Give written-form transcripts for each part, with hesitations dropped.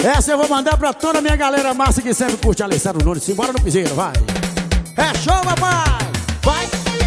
Essa eu vou mandar pra toda a minha galera massa que sempre curte Alessandro Nunes. Simbora no piseiro, vai. É show, papai! Vai!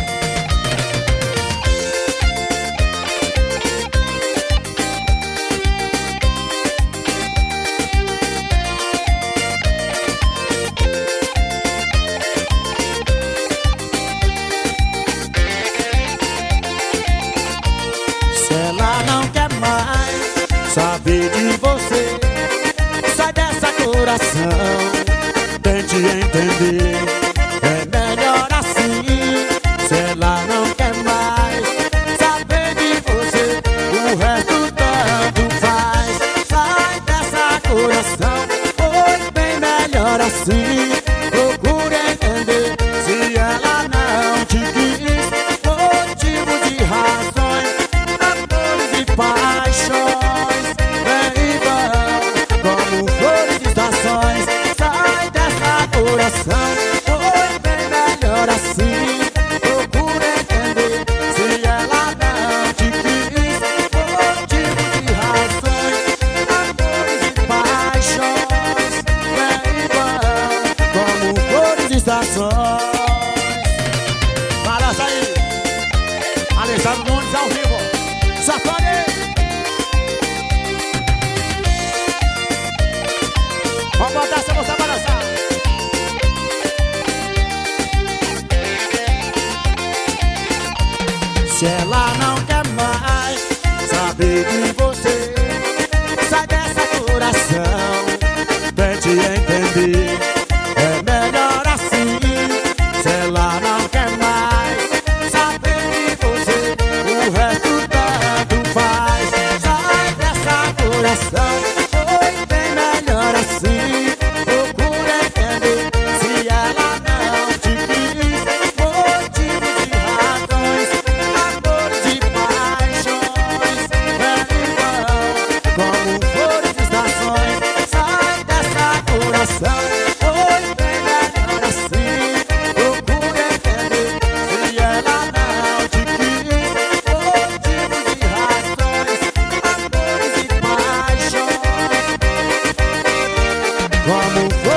Se ela não quer mais saber de você, sai dessa coração, tente entender. É melhor assim. Se ela não quer mais saber de você, o resto tanto faz. Sai dessa coração, foi bem melhor assim. Procure entender. Se ela não te quis, motivo de razões, amores e paixões, vem e vão como flores de estações. Sai dessa coração, foi bem melhor assim. Procura entender. Se ela não te quis, motivo de razões, amores e paixões, vem e vão como flores de estações. Balança aí, Alessandro Nunes ao vivo. Safari! Vamos botar essa moça pra dançar. Se ela não quer mais saber de você, sai dessa coração, tente entender. É melhor assim. Se ela não quer mais saber de você, o resto tanto faz. Sai dessa coração, foi bem melhor assim. Procura entender. Se ela não te quis, motivo de razões, amores e paixões, vem e vão como flores de estações. Sai dessa coração, foi bem melhor assim. Procura entender. Se ela não te quis, motivo de razões, amores e paixões, como flores